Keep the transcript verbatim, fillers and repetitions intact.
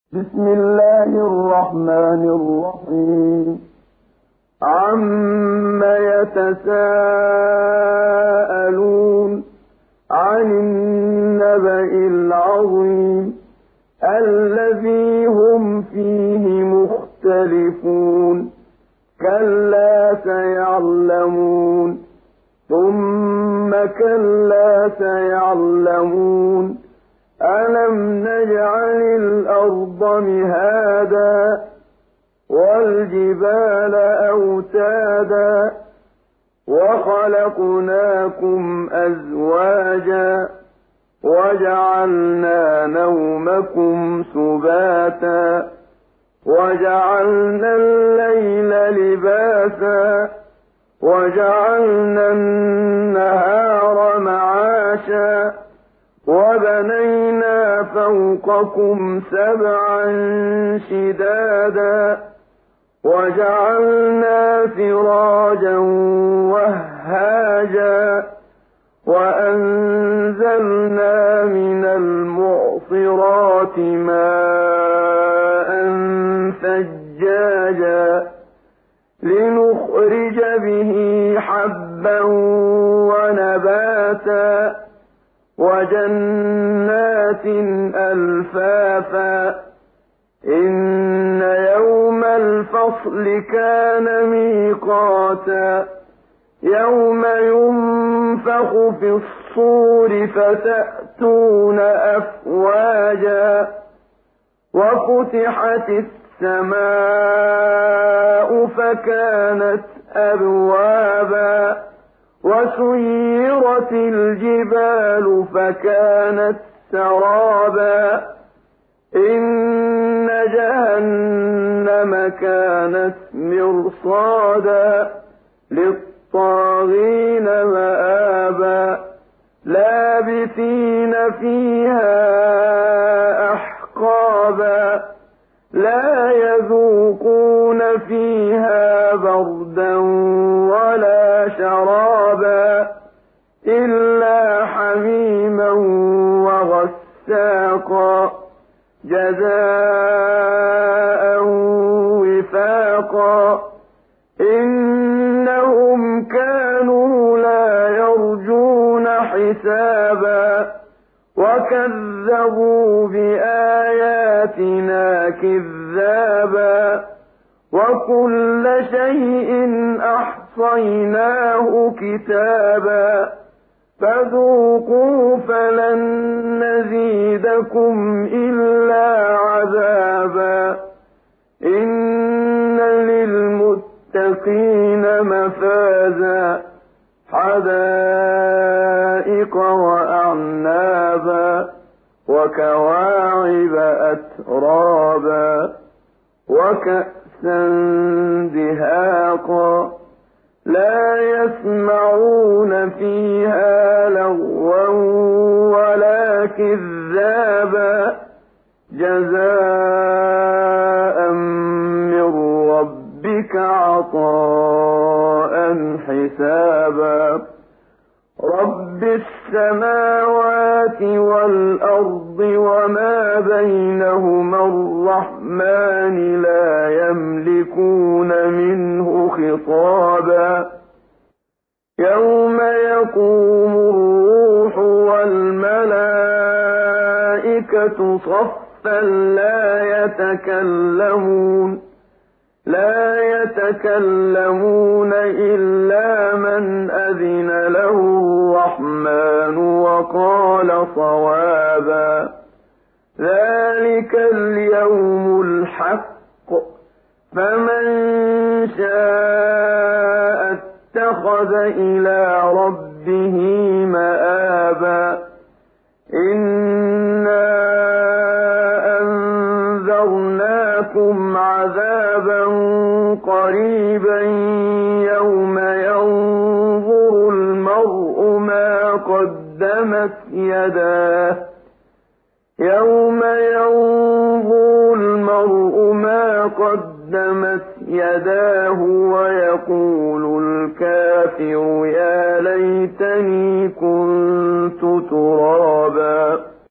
بسم الله الرحمن الرحيم. عم يتساءلون عن النبأ العظيم الذي هم فيه مختلفون. كلا سيعلمون ثم كلا سيعلمون ألم نجعل الأرض مهادا والجبال أوتادا وخلقناكم أزواجا وجعلنا نومكم سباتا وجعلنا الليل لباسا وجعلنا النهار معاشا وبنينا فوقكم سبعا شدادا وجعلنا سراجا وهاجا وأنزلنا من المعصرات ماء ثجاجا لنخرج به حبا ونباتا وجنات ألفافا إن يوم الفصل كان ميقاتا يوم ينفخ في الصور فتأتون أفواجا وفتحت السماء فكانت أبوابا وسيرت الجبال فكانت سرابا إن جهنم كانت مرصادا للطاغين مآبا لابثين فيها أحقابا لا يذوقون فيها بردا ولا شرابا إلا حميما وغساقا جزاء وفاقا إنهم كانوا لا يرجون حسابا وكذبوا بآياتنا كذابا وكل شيء أحصيناه كتابا فذوقوا فلن نزيدكم إلا عذابا إن للمتقين مفازا حدائق وأعنابا وكواعب أترابا وكأسا دهاقا لا يسمعون فيها لغوا ولا كذابا جزاء من ربك عطاء حسابا رب السماوات والأرض وما بينهما الرحمن لا يملكون منه خطابا يوم يقوم الروح والملائكة صفا لا يتكلمون لا يتكلمون إلا من أذن له الرحمن وقال صوابا ذلك اليوم الحق فمن شاء اتخذ إلى ربه مآبا إنا أنذرناكم عذابا قريبا يوم ينظر المرء ما قدمت يداه يوم ينظر المرء ما قدمت يداه ويقول الكافر يا ليتني كنت ترابا